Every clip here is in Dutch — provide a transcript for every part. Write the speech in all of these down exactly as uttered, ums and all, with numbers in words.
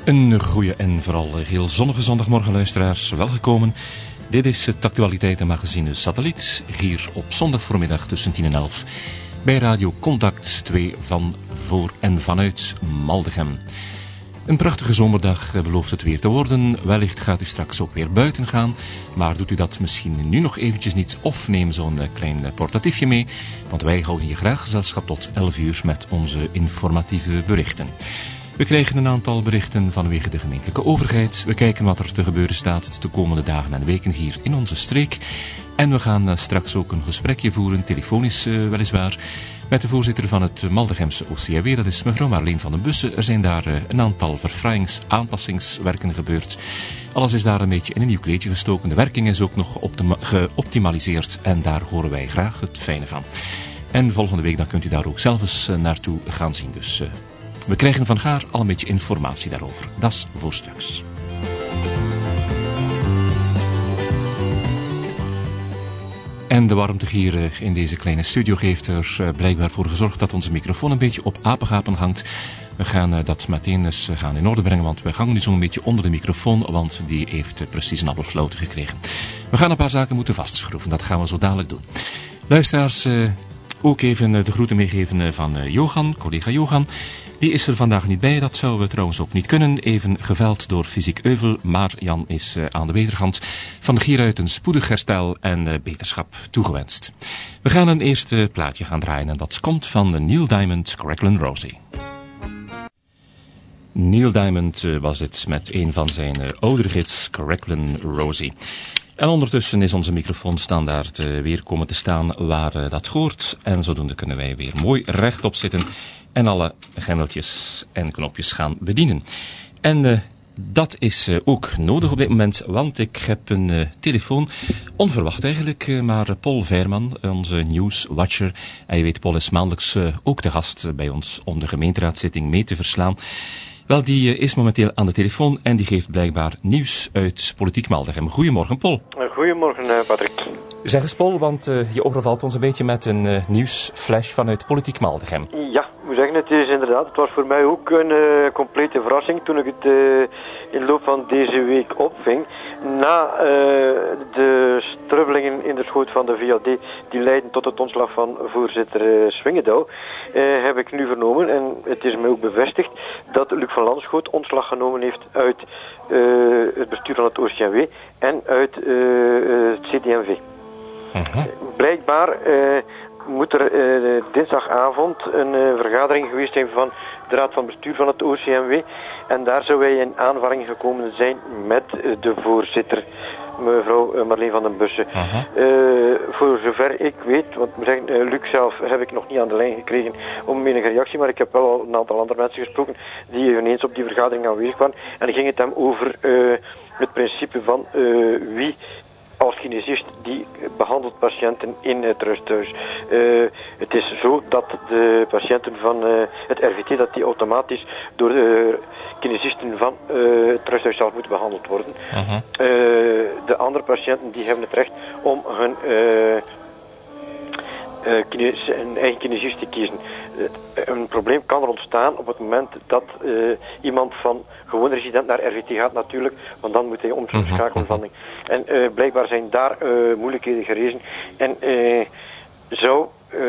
Een goeie en vooral heel zonnige zondagmorgen, luisteraars. Welgekomen. Dit is het actualiteitenmagazine Satelliet, hier op zondag voormiddag tussen tien en elf. Bij Radio Contact twee van voor en vanuit Maldegem. Een prachtige zomerdag belooft het weer te worden. Wellicht gaat u straks ook weer buiten gaan. Maar doet u dat misschien nu nog eventjes niet of neem zo'n klein portatiefje mee. Want wij houden hier graag gezelschap tot elf uur met onze informatieve berichten. We krijgen een aantal berichten vanwege de gemeentelijke overheid. We kijken wat er te gebeuren staat de komende dagen en weken hier in onze streek. En we gaan uh, straks ook een gesprekje voeren, telefonisch uh, weliswaar, met de voorzitter van het Maldegemse O C A W. Dat is mevrouw Marleen van den Bussen. Er zijn daar uh, een aantal verfraaiings-, aanpassingswerken gebeurd. Alles is daar een beetje in een nieuw kleedje gestoken. De werking is ook nog optima- geoptimaliseerd en daar horen wij graag het fijne van. En volgende week dan kunt u daar ook zelf eens uh, naartoe gaan zien. Dus... Uh, We krijgen van Gaar al een beetje informatie daarover. Dat is voor straks. En de warmte hier in deze kleine studio heeft er blijkbaar voor gezorgd dat onze microfoon een beetje op apengapen hangt. We gaan dat meteen eens gaan in orde brengen, want we hangen nu zo'n beetje onder de microfoon, want die heeft precies een appelflauwte gekregen. We gaan een paar zaken moeten vastschroeven, dat gaan we zo dadelijk doen. Luisteraars, ook even de groeten meegeven van Johan, collega Johan. Die is er vandaag niet bij, dat zouden we trouwens ook niet kunnen. Even geveld door fysiek euvel, maar Jan is uh, aan de wederhand. Van hieruit een spoedig herstel en uh, beterschap toegewenst. We gaan een eerste plaatje gaan draaien en dat komt van Neil Diamond, Cracklin' Rosie. Neil Diamond uh, was dit met een van zijn uh, oudere hits, Cracklin' Rosie. En ondertussen is onze microfoon standaard uh, weer komen te staan waar uh, dat hoort. En zodoende kunnen wij weer mooi rechtop zitten en alle grendeltjes en knopjes gaan bedienen. En uh, dat is uh, ook nodig op dit moment, want ik heb een uh, telefoon, onverwacht eigenlijk, uh, maar Paul Veerman, onze nieuwswatcher. En je weet, Paul is maandelijks uh, ook de gast bij ons om de gemeenteraadszitting mee te verslaan. Wel, die uh, is momenteel aan de telefoon en die geeft blijkbaar nieuws uit Politiek Maldegem. Goedemorgen, Paul. Goedemorgen, uh, Patrick. Zeg eens, Paul, want uh, je overvalt ons een beetje met een uh, nieuwsflash vanuit Politiek Maldegem. Ja, ik moet zeggen, het is inderdaad, het was voor mij ook een uh, complete verrassing toen ik het uh, in de loop van deze week opving. Na uh, de strubbelingen in de schoot van de V A D die leiden tot het ontslag van voorzitter uh, Swingedouw, uh, heb ik nu vernomen, en het is mij ook bevestigd, dat Luc van Landschoot ontslag genomen heeft uit uh, het bestuur van het O C M W en uit uh, het C D M V. Uh-huh. Blijkbaar uh, moet er uh, dinsdagavond een uh, vergadering geweest zijn van de raad van bestuur van het O C M W. En daar zou wij in aanvaring gekomen zijn met uh, de voorzitter, mevrouw uh, Marleen van den Bussen. Uh-huh. Uh, voor zover ik weet, want we zeggen, uh, Luc zelf heb ik nog niet aan de lijn gekregen om enige reactie, maar ik heb wel al een aantal andere mensen gesproken die ineens op die vergadering aanwezig waren. En dan ging het hem over uh, het principe van uh, wie als kinesist die behandelt patiënten in het rusthuis. Uh, het is zo dat de patiënten van uh, het R V T, dat die automatisch door de kinesisten van uh, het rusthuis zelf moeten behandeld worden. Uh-huh. Uh, de andere patiënten die hebben het recht om hun uh, uh, kines, een eigen kinesist te kiezen. Uh, een probleem kan er ontstaan op het moment dat uh, iemand van gewoon resident naar R V T gaat natuurlijk, want dan moet hij omschakelen van ding. En uh, blijkbaar zijn daar uh, moeilijkheden gerezen. En uh, zou uh,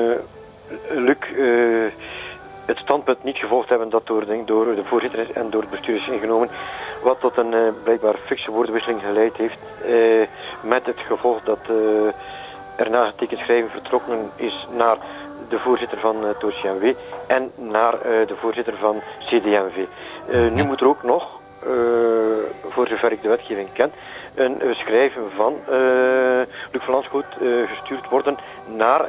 Luc uh, het standpunt niet gevolgd hebben dat door, door de voorzitter en door het bestuur is ingenomen, wat tot een uh, blijkbaar fikse woordenwisseling geleid heeft, uh, met het gevolg dat uh, er na getekend schrijven vertrokken is naar de voorzitter van het O C M W en naar uh, de voorzitter van C D M V. Uh, nu moet er ook nog, uh, voor zover ik de wetgeving ken, een uh, schrijven van uh, Luc van Landschoot uh, gestuurd worden naar uh,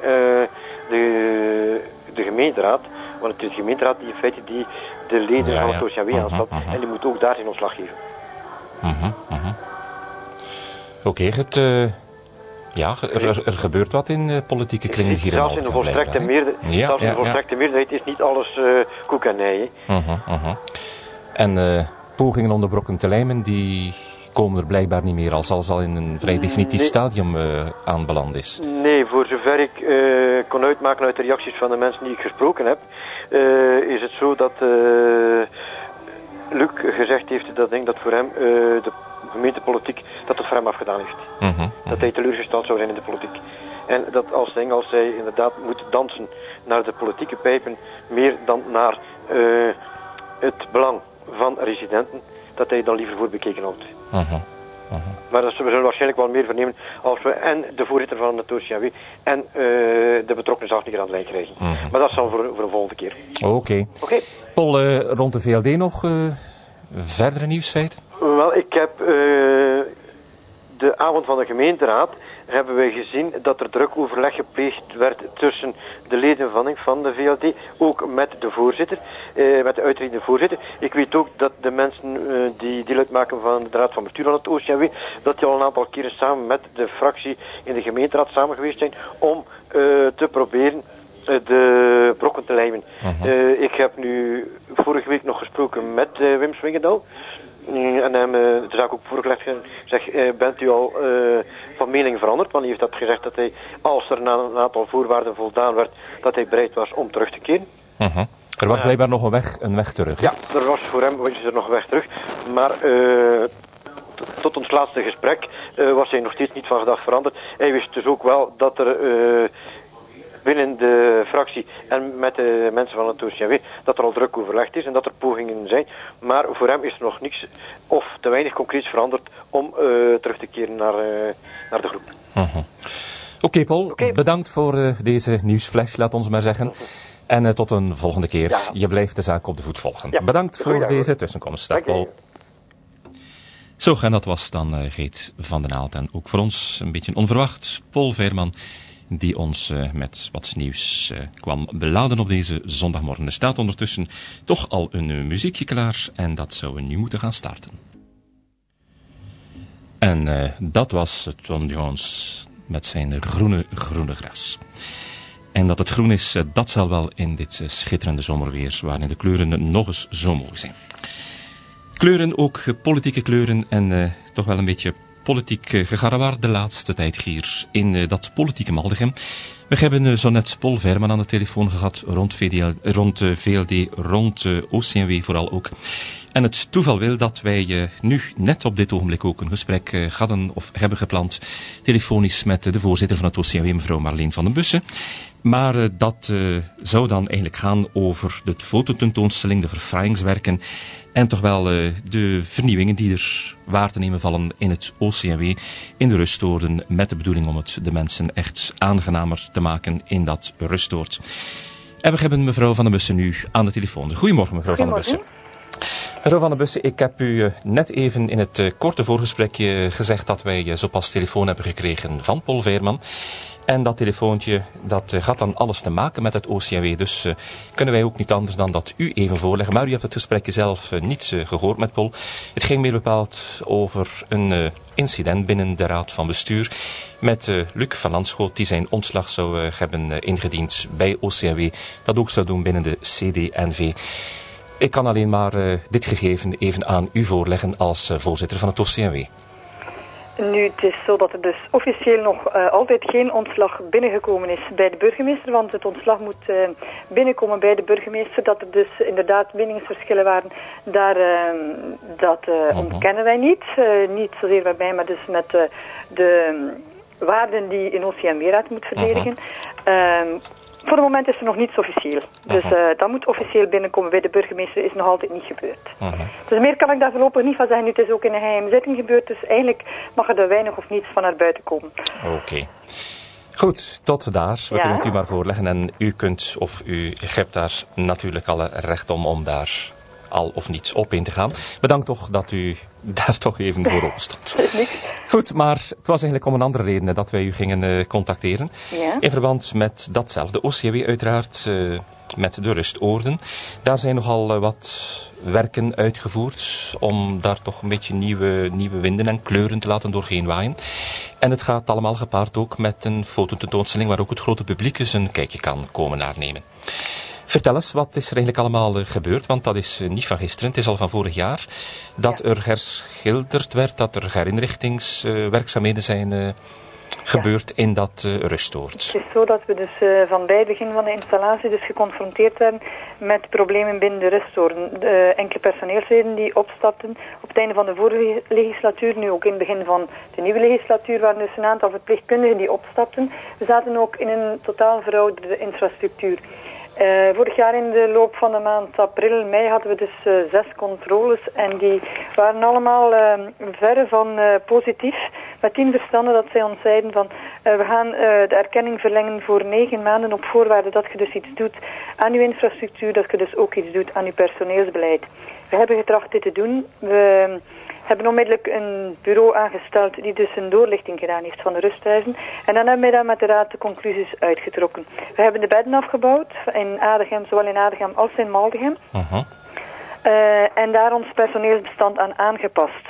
de, de gemeenteraad. Want het is de gemeenteraad die in feite die de leden ja, van het O C M W uh-huh, aanstelt. Uh-huh. En die moet ook daar zijn ontslag geven. Uh-huh, uh-huh. Oké, okay, het... Uh... Ja, er, er, er gebeurt wat in uh, politieke kringen hier in Maldegem. Zelfs in de volstrekte meerderheid, ja, zelfs in de volstrekte ja, ja. meerderheid is niet alles uh, koek en ei. Uh-huh, uh-huh. En uh, pogingen om de brokken te lijmen, die komen er blijkbaar niet meer, als alles al in een vrij definitief nee. stadium uh, aanbeland is. Nee, voor zover ik uh, kon uitmaken uit de reacties van de mensen die ik gesproken heb, uh, is het zo dat uh, Luc gezegd heeft dat, denk dat voor hem uh, de gemeentepolitiek, dat het voor hem afgedaan heeft. Mm-hmm, mm-hmm. Dat hij teleurgesteld zou zijn in de politiek. En dat als, denk, als hij inderdaad moet dansen naar de politieke pijpen, meer dan naar uh, het belang van residenten, dat hij dan liever voor bekeken houdt. Mm-hmm. Uh-huh. Maar dat, we zullen waarschijnlijk wel meer vernemen als we en de voorzitter van het O C M W en uh, de betrokkenen zelf niet aan de lijn krijgen. Uh-huh. Maar dat is dan voor, voor een volgende keer. Oké. Okay. Okay. Paul, uh, rond de V L D nog uh, verdere nieuwsfeiten? Wel, ik heb uh, de avond van de gemeenteraad hebben wij gezien dat er druk overleg gepleegd werd tussen de leden van, van de V L D, ook met de voorzitter, eh, met de uitredende voorzitter. Ik weet ook dat de mensen eh, die deel uitmaken van de raad van bestuur van het O C M W, dat die al een aantal keren samen met de fractie in de gemeenteraad samen geweest zijn om eh, te proberen de brokken te lijmen. Uh-huh. Uh, ik heb nu vorige week nog gesproken met uh, Wim Swingendal. Uh, en hem uh, de zaak ook voorgelegd. Zeg, uh, bent u al uh, van mening veranderd? Want hij heeft dat gezegd dat hij, als er na een aantal voorwaarden voldaan werd, dat hij bereid was om terug te keren. Uh-huh. Er was blijkbaar uh, nog een weg, een weg terug. Ja, er was voor hem was er nog een weg terug. Maar uh, t- tot ons laatste gesprek uh, was hij nog steeds niet van gedacht veranderd. Hij wist dus ook wel dat er Uh, binnen de fractie en met de mensen van het O C M W, dat er al druk overlegd is en dat er pogingen zijn. Maar voor hem is er nog niks of te weinig concreets veranderd om uh, terug te keren naar, uh, naar de groep. Uh-huh. Oké okay, Paul, okay. Bedankt voor uh, deze nieuwsflash, laat ons maar zeggen. Uh-huh. En uh, tot een volgende keer. Ja. Je blijft de zaak op de voet volgen. Ja. Bedankt voor Goeiedag, deze tussenkomst. Dag Paul. Zo, en dat was dan uh, Geet van den Naald. En ook voor ons een beetje onverwacht, Paul Veerman, die ons uh, met wat nieuws uh, kwam beladen op deze zondagmorgen. Er staat ondertussen toch al een uh, muziekje klaar en dat zou we nu moeten gaan starten. En uh, dat was Tom Jones met zijn groene, groene gras. En dat het groen is, uh, dat zal wel in dit uh, schitterende zomerweer, waarin de kleuren nog eens zo mooi zijn. Kleuren, ook uh, politieke kleuren en uh, toch wel een beetje politiek gegarrewaard de laatste tijd hier in uh, dat politieke Maldegem. We hebben uh, zo net Paul Veerman aan de telefoon gehad rond, V D L, rond uh, V L D, rond uh, O C M W vooral ook. En het toeval wil dat wij uh, nu net op dit ogenblik ook een gesprek uh, hadden of hebben gepland telefonisch met uh, de voorzitter van het O C M W, mevrouw Marleen van den Bussen. Maar uh, dat uh, zou dan eigenlijk gaan over de fototentoonstelling, de verfraaiingswerken en toch wel uh, de vernieuwingen die er waar te nemen vallen in het O C M W, in de rustoorden, met de bedoeling om het de mensen echt aangenamer te maken in dat rustoord. En we hebben mevrouw van den Bussen nu aan de telefoon. Goedemorgen mevrouw van den Bussen. Mevrouw van den Bussen, ik heb u uh, net even in het uh, korte voorgesprekje gezegd dat wij uh, zo pas telefoon hebben gekregen van Paul Veerman. En dat telefoontje, dat uh, gaat dan alles te maken met het O C M W. Dus uh, kunnen wij ook niet anders dan dat u even voorleggen. Maar u hebt het gesprekje zelf uh, niet uh, gehoord met Paul. Het ging meer bepaald over een uh, incident binnen de Raad van Bestuur met uh, Luc van Landschoot, die zijn ontslag zou uh, hebben uh, ingediend bij O C M W. Dat ook zou doen binnen de C D N V. Ik kan alleen maar uh, dit gegeven even aan u voorleggen als uh, voorzitter van het O C M W. Nu, het is zo dat er dus officieel nog uh, altijd geen ontslag binnengekomen is bij de burgemeester, want het ontslag moet uh, binnenkomen bij de burgemeester. Dat er dus inderdaad meningsverschillen waren, daar, uh, dat uh, uh-huh. ontkennen wij niet. Uh, niet zozeer bij mij, maar dus met uh, de um, waarden die een O C M W-raad moet verdedigen. Uh-huh. Uh, Voor het moment is er nog niets officieel. Dus uh, dat moet officieel binnenkomen bij de burgemeester, is nog altijd niet gebeurd. Uh-huh. Dus meer kan ik daar voorlopig niet van zeggen. Nu, het is ook in een geheime zitting gebeurd, dus eigenlijk mag er weinig of niets van naar buiten komen. Oké. Okay. Goed, tot daar. We ja. kunnen het u maar voorleggen en u kunt, of u hebt daar natuurlijk alle recht om, om daar al of niet op in te gaan. Bedankt toch dat u daar toch even voor open stond. Goed, maar het was eigenlijk om een andere reden dat wij u gingen uh, contacteren. Ja. In verband met datzelfde O C M W uiteraard, uh, met de rustoorden. Daar zijn nogal uh, wat werken uitgevoerd om daar toch een beetje nieuwe, nieuwe winden en kleuren te laten doorheen waaien. En het gaat allemaal gepaard ook met een fototentoonstelling waar ook het grote publiek eens een kijkje kan komen naarnemen. Vertel eens, wat is er eigenlijk allemaal uh, gebeurd? Want dat is uh, niet van gisteren, het is al van vorig jaar. Dat ja. er herschilderd werd, dat er herinrichtingswerkzaamheden uh, zijn uh, gebeurt ja. in dat uh, rustoord. Het is zo dat we dus uh, van bij het begin van de installatie dus geconfronteerd werden met problemen binnen de rustoorden. De enkele personeelsleden die opstapten op het einde van de vorige legislatuur, nu ook in het begin van de nieuwe legislatuur, waren dus een aantal verpleegkundigen die opstapten. We zaten ook in een totaal verouderde infrastructuur. Uh, vorig jaar in de loop van de maand april, mei hadden we dus uh, zes controles en die waren allemaal uh, verre van uh, positief. Met tien verstanden dat zij ons zeiden van uh, we gaan uh, de erkenning verlengen voor negen maanden op voorwaarde dat je dus iets doet aan uw infrastructuur, dat je dus ook iets doet aan uw personeelsbeleid. We hebben getracht dit te doen. We hebben onmiddellijk een bureau aangesteld die dus een doorlichting gedaan heeft van de rusthuizen. En dan hebben wij daar met de raad de conclusies uitgetrokken. We hebben de bedden afgebouwd, in Adegem, zowel in Adegem als in Maldegem. Uh-huh. Uh, en daar ons personeelsbestand aan aangepast.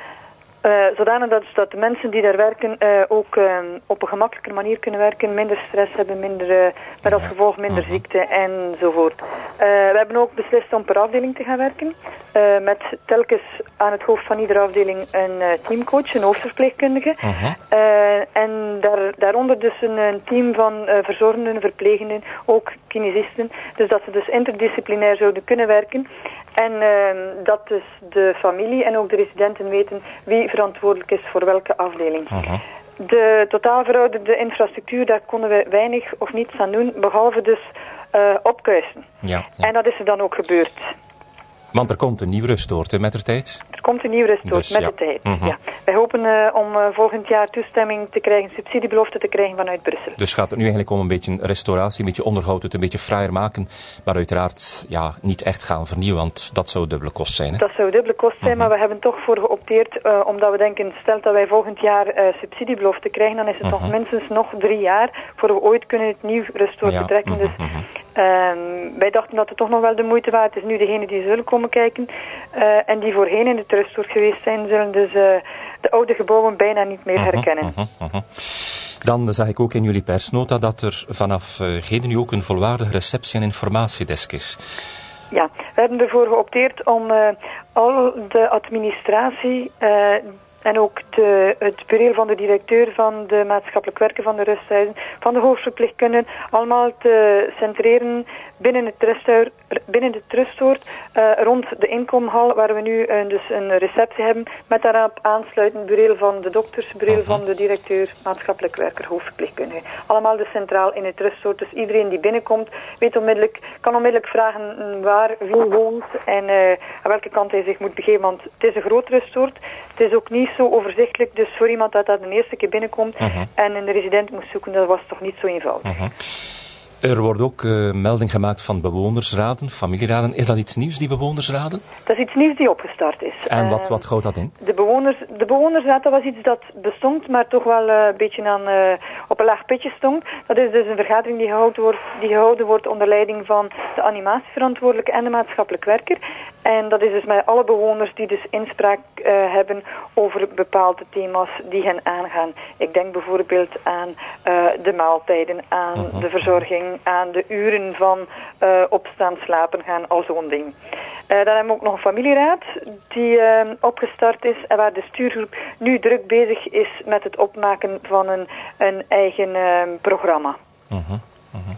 Uh, zodanig dat, dat de mensen die daar werken uh, ook uh, op een gemakkelijker manier kunnen werken, minder stress hebben, minder, uh, met als gevolg minder ziekte enzovoort. Uh, we hebben ook beslist om per afdeling te gaan werken, uh, met telkens aan het hoofd van iedere afdeling een uh, teamcoach, een hoofdverpleegkundige. Uh-huh. Uh, en daar, daaronder dus een, een team van uh, verzorgenden, verplegenden, ook kinesisten, dus dat ze dus interdisciplinair zouden kunnen werken. En uh, dat dus de familie en ook de residenten weten wie verantwoordelijk is voor welke afdeling. Uh-huh. De totaal verouderde infrastructuur, daar konden we weinig of niets aan doen, behalve dus uh, opkuisen. Ja, ja. En dat is er dan ook gebeurd. Want er komt een nieuw rustoord, hè, met de tijd? Er komt een nieuw rustoord, dus, met ja. de tijd. Mm-hmm. Ja. Wij hopen uh, om uh, volgend jaar toestemming te krijgen, subsidiebelofte te krijgen vanuit Brussel. Dus gaat het nu eigenlijk om een beetje restauratie, een beetje onderhoud, het een beetje fraaier maken, maar uiteraard ja, niet echt gaan vernieuwen, want dat zou dubbele kost zijn. Hè? Dat zou dubbele kost zijn, mm-hmm. maar we hebben toch voor geopteerd, uh, omdat we denken, stel dat wij volgend jaar uh, subsidiebelofte krijgen, dan is het mm-hmm. nog minstens nog drie jaar, voor we ooit kunnen het nieuw rustoord ja. betrekken. Mm-hmm. Dus uh, wij dachten dat het toch nog wel de moeite waard is. Nu degenen die zullen komen kijken uh, en die voorheen in het rustoord geweest zijn, zullen dus uh, de oude gebouwen bijna niet meer herkennen. Uh-huh, uh-huh. Dan zag ik ook in jullie persnota dat er vanaf uh, heden nu ook een volwaardige receptie- en informatiedesk is. Ja, we hebben ervoor geopteerd om uh, al de administratie uh, en ook de, het bureau van de directeur van de maatschappelijk werken van de rusthuizen, van de hoofdverpleegkundigen, allemaal te centreren binnen het rusthuis, binnen het rustoord, uh, rond de inkomhal, waar we nu uh, dus een receptie hebben, met daarop aansluitend bureau van de dokters, bureau van de directeur, maatschappelijk werker, hoofdverpleegkundige. Allemaal dus centraal in het rustoord. Dus iedereen die binnenkomt, weet onmiddellijk, kan onmiddellijk vragen waar, wie woont en uh, aan welke kant hij zich moet begeven, want het is een groot rustoord. Het is ook niet zo overzichtelijk, dus voor iemand dat dat de eerste keer binnenkomt uh-huh. en een resident moest zoeken, dat was toch niet zo eenvoudig. Uh-huh. Er wordt ook uh, melding gemaakt van bewonersraden, familieraden. Is dat iets nieuws, die bewonersraden? Dat is iets nieuws die opgestart is. En wat, wat houdt dat in? De, bewoners, de bewonersraad, dat was iets dat bestond, maar toch wel uh, een beetje aan, uh, op een laag pitje stond. Dat is dus een vergadering die gehouden wordt, die gehouden wordt onder leiding van de animatieverantwoordelijke en de maatschappelijk werker. En dat is dus met alle bewoners die dus inspraak uh, hebben over bepaalde thema's die hen aangaan. Ik denk bijvoorbeeld aan uh, de maaltijden, aan uh-huh. de verzorging, aan de uren van uh, opstaan, slapen gaan, al zo'n ding. Uh, dan hebben we ook nog een familieraad die uh, opgestart is en waar de stuurgroep nu druk bezig is met het opmaken van een, een eigen uh, programma. Uh-huh. Uh-huh.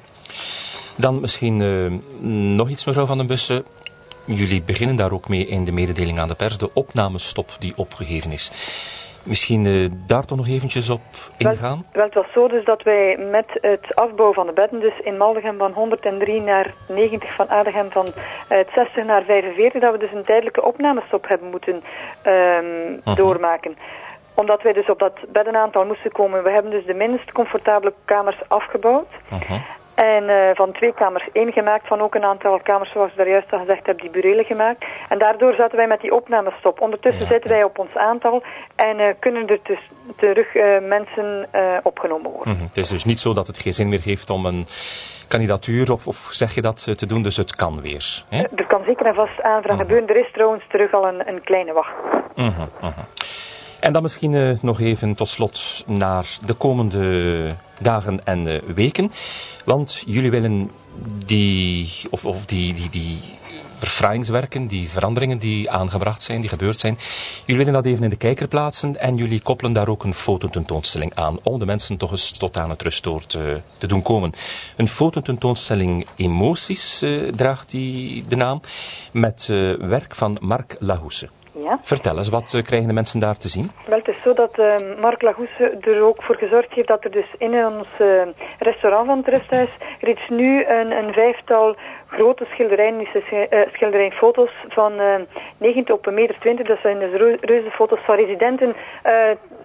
Dan misschien uh, nog iets, mevrouw Van den Bussen. Jullie beginnen daar ook mee in de mededeling aan de pers, de opnamestop die opgegeven is. Misschien uh, daar toch nog eventjes op ingaan? Wel, wel, het was zo dus dat wij met het afbouwen van de bedden, dus in Maldegem van honderddrie naar negentig, van Adegem van uh, zestig naar vijfenveertig, dat we dus een tijdelijke opnamestop hebben moeten um, uh-huh. doormaken. Omdat wij dus op dat beddenaantal moesten komen. We hebben dus de minst comfortabele kamers afgebouwd. Uh-huh. En uh, van twee kamers één gemaakt, van ook een aantal kamers, zoals ik daar juist al gezegd heb, die burelen gemaakt. En daardoor zaten wij met die opnamestop. Ondertussen ja, zitten ja. wij op ons aantal en uh, kunnen er dus terug uh, mensen uh, opgenomen worden. Mm-hmm. Het is dus niet zo dat het geen zin meer heeft om een kandidatuur, of, of zeg je dat, te doen, dus het kan weer. Hè? Uh, er kan zeker en vast aanvraag mm-hmm. gebeuren. Er is trouwens terug al een, een kleine wacht. Mm-hmm, mm-hmm. En dan misschien uh, nog even tot slot naar de komende dagen en uh, weken. Want jullie willen die, of, of die, die, die verfraaiingswerken, die veranderingen die aangebracht zijn, die gebeurd zijn. Jullie willen dat even in de kijker plaatsen en jullie koppelen daar ook een fototentoonstelling aan, om de mensen toch eens tot aan het rustoord uh, te doen komen. Een fototentoonstelling Emoties uh, draagt die de naam, met uh, werk van Marc Lahousse. Ja. Vertel eens, wat uh, krijgen de mensen daar te zien? Wel, het is zo dat uh, Marc Lahousse er ook voor gezorgd heeft dat er dus in ons uh, restaurant van het Rusthuis reeds nu een, een vijftal grote schilderijen, uh, schilderijnfoto's van uh, negentien op een meter twintig, dat zijn dus reuze foto's van residenten. Uh,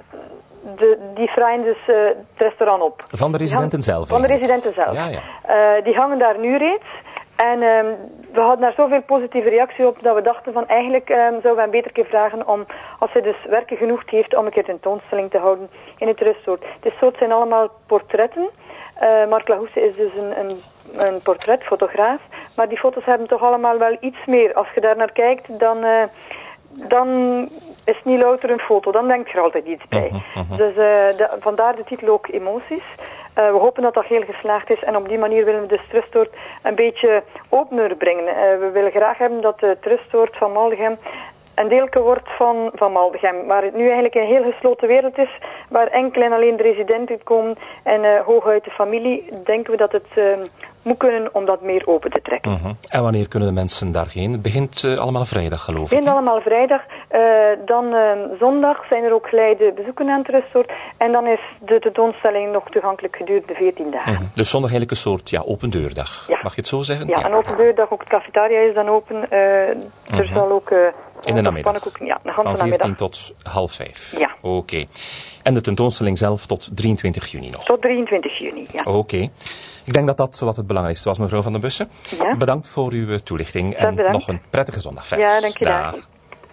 De, die fraaien dus uh, het restaurant op. Van de residenten zelf? Van de residenten zelf. Ja, ja. Uh, die hangen daar nu reeds. En um, we hadden daar zoveel positieve reactie op dat we dachten van eigenlijk um, zouden we een beter keer vragen om, als hij dus werken genoeg heeft, om een keer tentoonstelling te houden in het rustsoort. Het is zo, het zijn allemaal portretten. Uh, Marc Lahousse is dus een, een, een portretfotograaf. Maar die foto's hebben toch allemaal wel iets meer. Als je daar naar kijkt, dan... Uh, dan is het niet louter een foto, dan denk je er altijd iets bij. Uh-huh, uh-huh. Dus uh, de, vandaar de titel ook Emoties. Uh, we hopen dat dat heel geslaagd is en op die manier willen we de Trustoord een beetje opener brengen. Uh, we willen graag hebben dat de Trustoord van Maldegem een deelke wordt van, van Maldegem, waar het nu eigenlijk een heel gesloten wereld is, waar enkel en alleen de residenten komen en uh, hooguit de familie, denken we dat het uh, moet kunnen om dat meer open te trekken. Uh-huh. En wanneer kunnen de mensen daarheen? Het begint uh, allemaal vrijdag, geloof ik. Het begint allemaal vrijdag. Uh, dan uh, zondag zijn er ook geleide bezoeken aan het restaurant. En dan is de tentoonstelling nog toegankelijk gedurende veertien dagen. Uh-huh. Dus zondag eigenlijk een soort ja, open deurdag. Ja. Mag je het zo zeggen? Ja, ja. Een open deurdag. Ook het cafetaria is dan open. Uh, uh-huh. Er zal ook... Uh, in de namiddag? Ja, de van veertien tot half vijf? Ja. Oké. Okay. En de tentoonstelling zelf tot drieëntwintig juni nog? Tot drieëntwintig juni, ja. Oké. Okay. Ik denk dat dat zowat het belangrijkste was, mevrouw Van den Bussen. Ja. Bedankt voor uw toelichting en bedankt. nog een prettige zondag verder. Ja, dank je Dag. wel.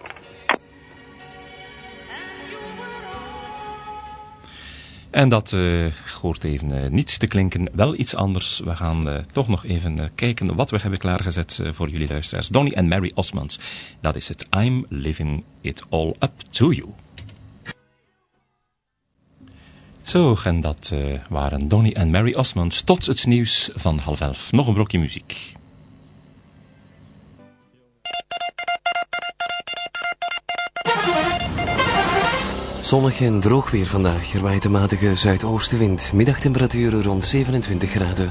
En dat uh, hoort even uh, niet te klinken, wel iets anders. We gaan uh, toch nog even uh, kijken wat we hebben klaargezet uh, voor jullie luisteraars. Donny en Mary Osmond, dat is het I'm Living It All Up To You. Zo, en dat uh, waren Donny en Mary Osmond tot het nieuws van half elf. Nog een blokje muziek. Zonnig en droog weer vandaag. Er waait een matige zuidoostenwind. Middagtemperaturen rond zevenentwintig graden.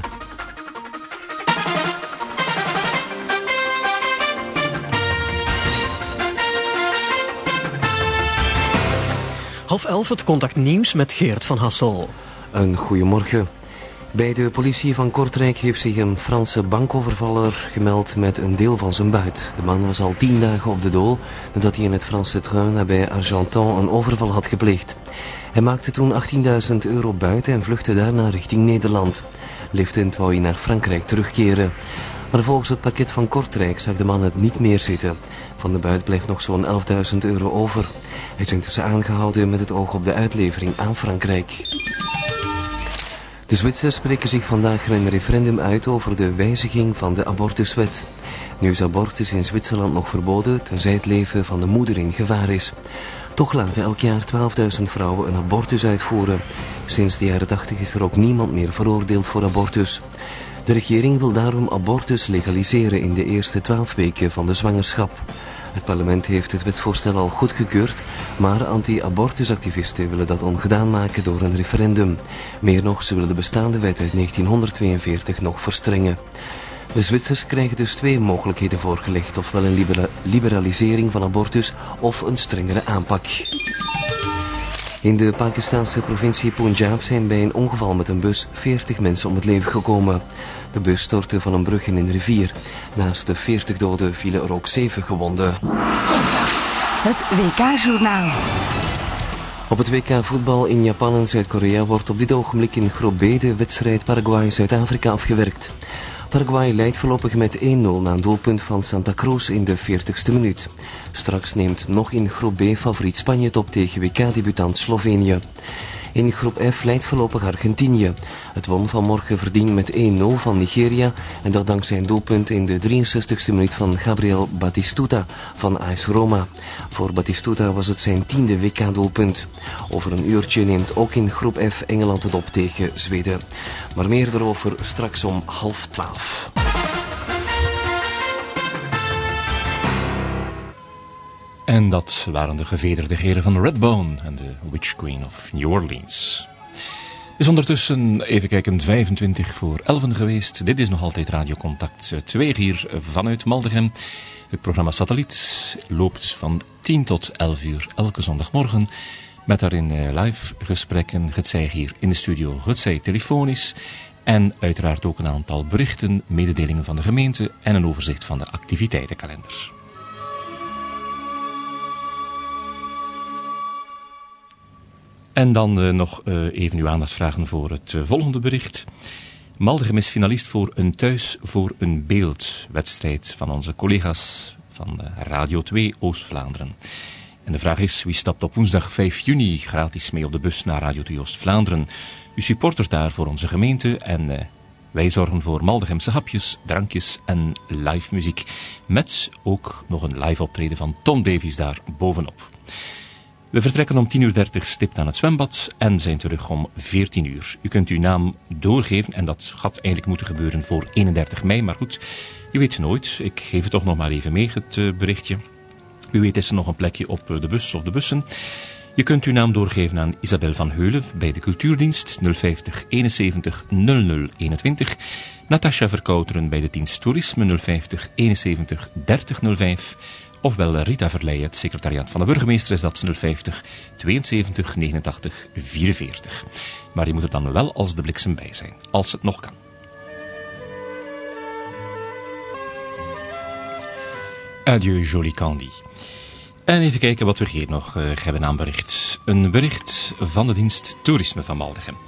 Half elf het Contact Nieuws met Geert van Hassel. Een goeiemorgen. Bij de politie van Kortrijk heeft zich een Franse bankovervaller gemeld met een deel van zijn buit. De man was al tien dagen op de dool nadat hij in het Franse Train nabij Argenton een overval had gepleegd. Hij maakte toen achttienduizend euro buit en vluchtte daarna richting Nederland. Liftend wou hij naar Frankrijk terugkeren. Maar volgens het parket van Kortrijk zag de man het niet meer zitten. Van de buit blijft nog zo'n elfduizend euro over. Hij is intussen aangehouden met het oog op de uitlevering aan Frankrijk. De Zwitsers spreken zich vandaag in een referendum uit over de wijziging van de abortuswet. Nu is abortus in Zwitserland nog verboden, tenzij het leven van de moeder in gevaar is. Toch laten elk jaar twaalfduizend vrouwen een abortus uitvoeren. Sinds de jaren tachtig is er ook niemand meer veroordeeld voor abortus. De regering wil daarom abortus legaliseren in de eerste twaalf weken van de zwangerschap. Het parlement heeft het wetsvoorstel al goedgekeurd, maar anti-abortusactivisten willen dat ongedaan maken door een referendum. Meer nog, ze willen de bestaande wet uit negentienhonderdtweeënveertig nog verstrengen. De Zwitsers krijgen dus twee mogelijkheden voorgelegd, ofwel een libera- liberalisering van abortus of een strengere aanpak. In de Pakistanse provincie Punjab zijn bij een ongeval met een bus veertig mensen om het leven gekomen. De bus stortte van een brug in een rivier. Naast de veertig doden vielen er ook zeven gewonden. Het W K-journaal. Op het W K voetbal in Japan en Zuid-Korea wordt op dit ogenblik in groep B de wedstrijd Paraguay-Zuid-Afrika afgewerkt. Paraguay leidt voorlopig met één nul na een doelpunt van Santa Cruz in de veertigste minuut. Straks neemt nog in groep B favoriet Spanje het op tegen W K-debutant Slovenië. In groep F leidt voorlopig Argentinië. Het won vanmorgen verdiend met één nul van Nigeria en dat dankzij een doelpunt in de drieënzestigste minuut van Gabriel Batistuta van A S Roma. Voor Batistuta was het zijn tiende W K-doelpunt. Over een uurtje neemt ook in groep F Engeland het op tegen Zweden. Maar meer erover straks om half twaalf. En dat waren de gevederde heren van Redbone en de Witch Queen of New Orleans. Het is ondertussen, even kijken, vijfentwintig voor elven geweest. Dit is nog altijd Radio Contact twee hier vanuit Maldegem. Het programma Satelliet loopt van tien tot elf uur elke zondagmorgen. Met daarin live gesprekken, hetzij hier in de studio, hetzij telefonisch. En uiteraard ook een aantal berichten, mededelingen van de gemeente en een overzicht van de activiteitenkalender. En dan uh, nog uh, even uw aandacht vragen voor het uh, volgende bericht. Maldegem is finalist voor een Thuis voor een Beeld wedstrijd van onze collega's van uh, Radio twee Oost-Vlaanderen. En de vraag is, wie stapt op woensdag vijf juni gratis mee op de bus naar Radio twee Oost-Vlaanderen? U supportert daar voor onze gemeente en uh, wij zorgen voor Maldegemse hapjes, drankjes en live muziek. Met ook nog een live optreden van Tom Davies daar bovenop. We vertrekken om tien uur dertig stipt aan het zwembad en zijn terug om veertien uur. U kunt uw naam doorgeven en dat had eigenlijk moeten gebeuren voor eenendertig mei, maar goed, je weet nooit. Ik geef het toch nog maar even mee, het uh, berichtje. U weet is er nog een plekje op de bus of de bussen. Je kunt uw naam doorgeven aan Isabel van Heulen bij de cultuurdienst nul vijftig eenenzeventig nul nul eenentwintig. Natasja Verkouteren bij de dienst toerisme nul vijftig eenenzeventig dertig nul vijf. Ofwel Rita Verleij, het secretariaat van de burgemeester, is dat nul vijftig tweeënzeventig negenentachtig vierenveertig. Maar je moet er dan wel als de bliksem bij zijn, als het nog kan. Adieu, Jolie Candy. En even kijken wat we hier nog uh, hebben aan bericht. Een bericht van de dienst toerisme van Maldegem.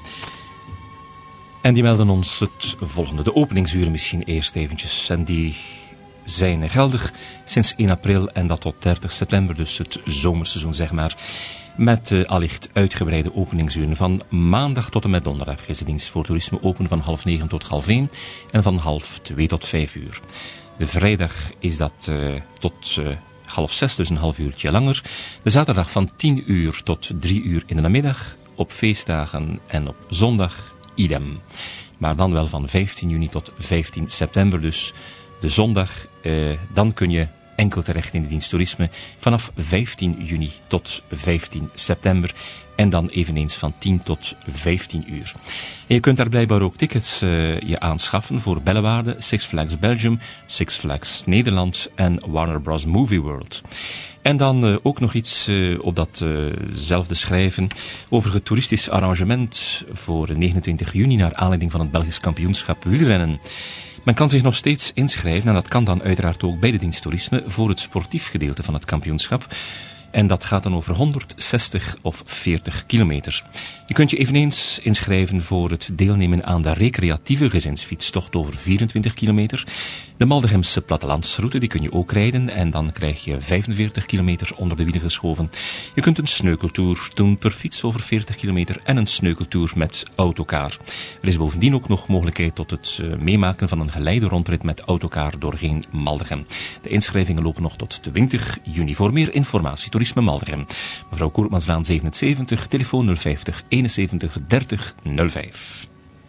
En die melden ons het volgende. De openingsuren misschien eerst eventjes. En die zijn geldig sinds één april en dat tot dertig september, dus het zomerseizoen zeg maar. Met uh, allicht uitgebreide openingsuren. Van maandag tot en met donderdag is de dienst voor toerisme open van half negen tot half één en van half twee tot vijf uur. De vrijdag is dat uh, tot uh, half zes, dus een half uurtje langer. De zaterdag van tien uur tot drie uur in de namiddag. Op feestdagen en op zondag idem. Maar dan wel van vijftien juni tot vijftien september, dus de zondag, uh, dan kun je enkel terecht in de dienst toerisme vanaf vijftien juni tot vijftien september en dan eveneens van tien tot vijftien uur. En je kunt daar blijkbaar ook tickets uh, je aanschaffen voor Bellewaarde, Six Flags Belgium, Six Flags Nederland en Warner Bros. Movie World. En dan uh, ook nog iets uh, op datzelfde uh schrijven over het toeristisch arrangement voor negenentwintig juni naar aanleiding van het Belgisch kampioenschap wielrennen. Men kan zich nog steeds inschrijven en dat kan dan uiteraard ook bij de dienst toerisme voor het sportief gedeelte van het kampioenschap. En dat gaat dan over honderdzestig of veertig kilometer. Je kunt je eveneens inschrijven voor het deelnemen aan de recreatieve gezinsfietstocht over vierentwintig kilometer. De Maldegemse plattelandsroute, die kun je ook rijden en dan krijg je vijfenveertig kilometer onder de wielen geschoven. Je kunt een sneukeltour doen per fiets over veertig kilometer en een sneukeltour met autocar. Er is bovendien ook nog mogelijkheid tot het uh, meemaken van een geleide rondrit met autocar doorheen Maldegem. De inschrijvingen lopen nog tot twintig juni. Voor meer informatie Toerisme Maldegem. Mevrouw Koortmanslaan zevenenzeventig, telefoon nul vijftig eenenzeventig dertig nul vijf.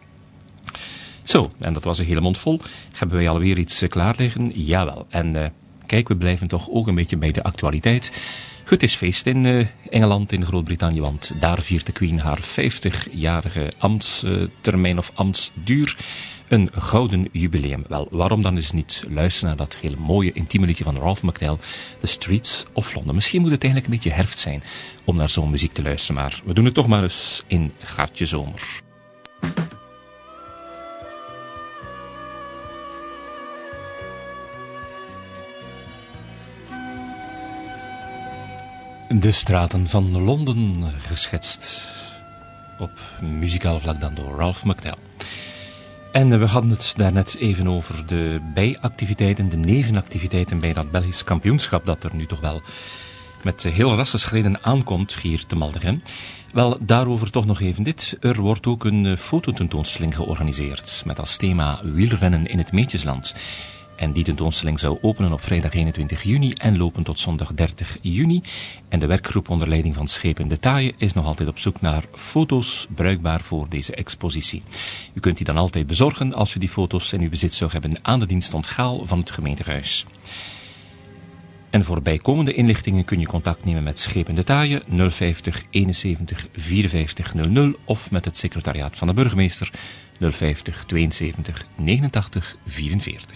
Zo, en dat was een hele mond vol. Hebben wij alweer iets klaar liggen? Jawel. En uh, kijk, we blijven toch ook een beetje bij de actualiteit. Het is feest in uh, Engeland, in Groot-Brittannië, want daar viert de Queen haar vijftigjarige ambtstermijn of ambtsduur. Een gouden jubileum. Wel, waarom dan eens niet luisteren naar dat hele mooie, intieme liedje van Ralph McTell, The Streets of London. Misschien moet het eigenlijk een beetje herfst zijn om naar zo'n muziek te luisteren, maar we doen het toch maar eens in Gaartje Zomer. De straten van Londen geschetst op muzikaal vlak dan door Ralph McTell. En we hadden het daarnet even over de bijactiviteiten, de nevenactiviteiten bij dat Belgisch kampioenschap dat er nu toch wel met heel rasse schreden aankomt hier te Maldegem. Wel, daarover toch nog even dit. Er wordt ook een fototentoonstelling georganiseerd met als thema wielrennen in het Meetjesland. En die tentoonstelling zou openen op vrijdag eenentwintig juni en lopen tot zondag dertig juni. En de werkgroep onder leiding van Schepen de Taaie is nog altijd op zoek naar foto's bruikbaar voor deze expositie. U kunt die dan altijd bezorgen als u die foto's in uw bezit zou hebben aan de dienst onthaal van het gemeentehuis. En voor bijkomende inlichtingen kun je contact nemen met Schepen de Taaie nul vijftig eenenzeventig vierenvijftig nul nul of met het secretariaat van de burgemeester nul vijftig tweeënzeventig negenentachtig vierenveertig.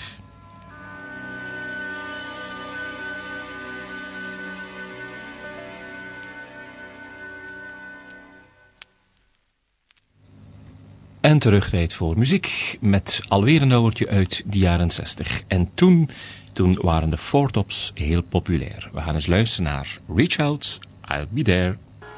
En terug tijd voor muziek met alweer een nummertje uit de jaren zestig. En toen, toen waren de Four Tops heel populair. We gaan eens luisteren naar Reach Out, I'll Be There.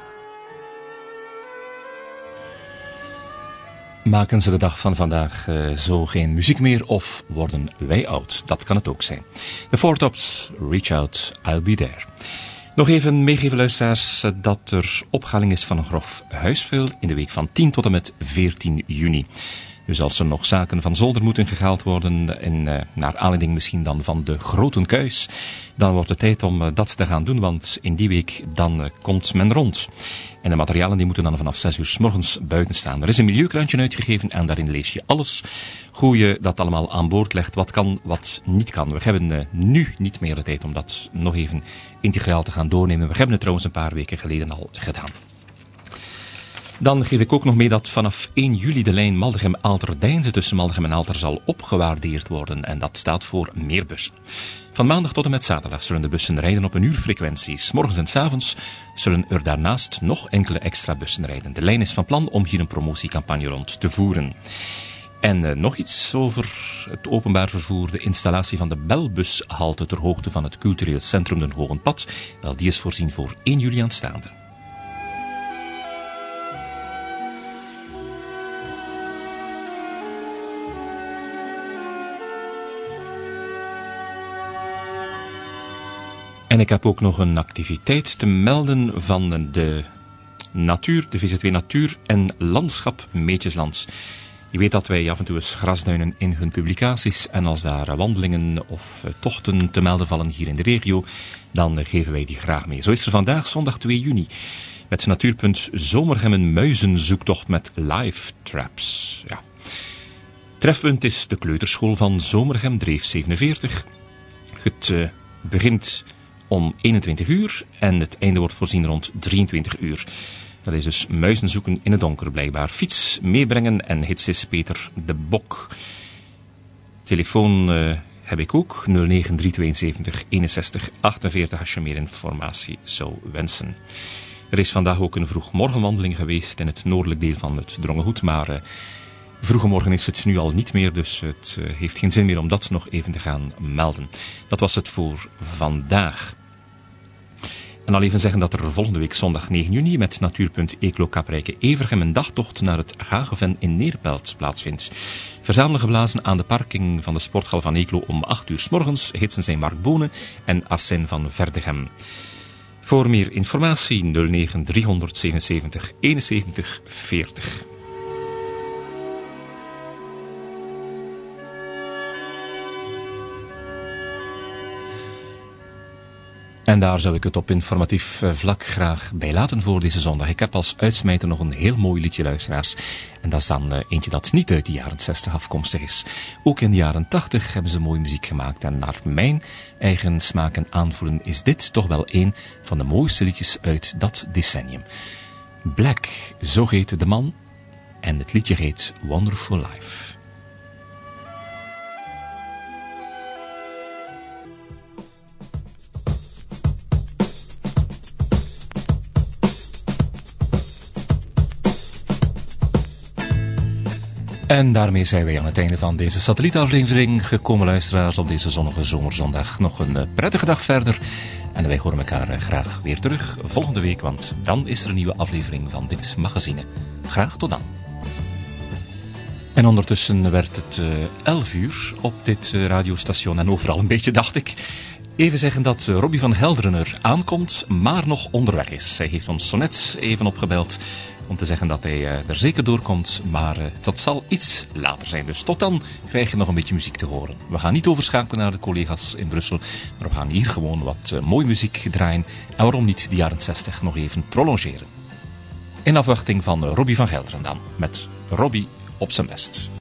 Maken ze de dag van vandaag uh, zo geen muziek meer of worden wij oud? Dat kan het ook zijn. De Four Tops, Reach Out, I'll Be There. Nog even meegeven luisteraars dat er opgaling is van een grof huisvuil in de week van tien tot en met veertien juni. Dus als er nog zaken van zolder moeten gehaald worden, en uh, naar aanleiding misschien dan van de grote kuis, dan wordt het tijd om uh, dat te gaan doen, want in die week dan uh, komt men rond. En de materialen die moeten dan vanaf zes uur 's morgens buiten staan. Er is een milieukrantje uitgegeven en daarin lees je alles. Hoe je dat allemaal aan boord legt, wat kan, wat niet kan. We hebben uh, nu niet meer de tijd om dat nog even integraal te gaan doornemen. We hebben het trouwens een paar weken geleden al gedaan. Dan geef ik ook nog mee dat vanaf één juli de lijn Maldegem-Aalter-Deinze tussen Maldegem en Aalter zal opgewaardeerd worden. En dat staat voor meer bussen. Van maandag tot en met zaterdag zullen de bussen rijden op een uur frequentie. 's Morgens en 's avonds zullen er daarnaast nog enkele extra bussen rijden. De lijn is van plan om hier een promotiecampagne rond te voeren. En uh, nog iets over het openbaar vervoer. De installatie van de belbushalte ter hoogte van het cultureel centrum Den Hogenpad. Wel, die is voorzien voor één juli aanstaande. En ik heb ook nog een activiteit te melden van de natuur, de V Z W Natuur en Landschap Meetjesland. Je weet dat wij af en toe eens grasduinen in hun publicaties en als daar wandelingen of tochten te melden vallen hier in de regio, dan geven wij die graag mee. Zo is er vandaag zondag twee juni met Natuurpunt Zomerhem een muizenzoektocht met live traps. Ja. Trefpunt is de kleuterschool van Zomerhem, Dreef zevenenveertig. Het uh, begint om eenentwintig uur en het einde wordt voorzien rond drieëntwintig uur. Dat is dus muizen zoeken in het donker blijkbaar. Fiets meebrengen en hits is Peter de Bok. Telefoon uh, heb ik ook, nul negen drie tweeënzeventig eenenzestig achtenveertig als je meer informatie zou wensen. Er is vandaag ook een vroegmorgenwandeling geweest in het noordelijk deel van het Drongenhoed, maar uh, vroege morgen is het nu al niet meer, dus het uh, heeft geen zin meer om dat nog even te gaan melden. Dat was het voor vandaag. En al even zeggen dat er volgende week zondag negen juni met Natuurpunt Eeklo Kaprijke Evergem een dagtocht naar het Gageven in Neerpelt plaatsvindt. Verzamelen geblazen aan de parking van de sporthal van Eeklo om acht uur 's morgens. Hitsen zijn Mark Bonen en Arsène van Verdegem. Voor meer informatie nul negen driehonderdzevenenzeventig eenenzeventig veertig. En daar zou ik het op informatief vlak graag bij laten voor deze zondag. Ik heb als uitsmijter nog een heel mooi liedje, luisteraars. En dat is dan uh, eentje dat niet uit de jaren zestig afkomstig is. Ook in de jaren tachtig hebben ze mooie muziek gemaakt. En naar mijn eigen smaak en aanvoelen is dit toch wel een van de mooiste liedjes uit dat decennium. Black, zo heet de man. En het liedje heet Wonderful Life. En daarmee zijn wij aan het einde van deze satellietaflevering gekomen, luisteraars, op deze zonnige zomerzondag. Nog een prettige dag verder en wij horen elkaar graag weer terug volgende week, want dan is er een nieuwe aflevering van dit magazine. Graag tot dan. En ondertussen werd het uh, elf uur op dit uh, radiostation en overal een beetje, dacht ik. Even zeggen dat uh, Robbie van Helderen er aankomt, maar nog onderweg is. Hij heeft ons zo net even opgebeld om te zeggen dat hij uh, er zeker doorkomt, maar uh, dat zal iets later zijn. Dus tot dan krijg je nog een beetje muziek te horen. We gaan niet overschakelen naar de collega's in Brussel, maar we gaan hier gewoon wat uh, mooie muziek draaien. En waarom niet de jaren zestig nog even prolongeren. In afwachting van uh, Robbie van Helderen dan, met Robbie op zijn best.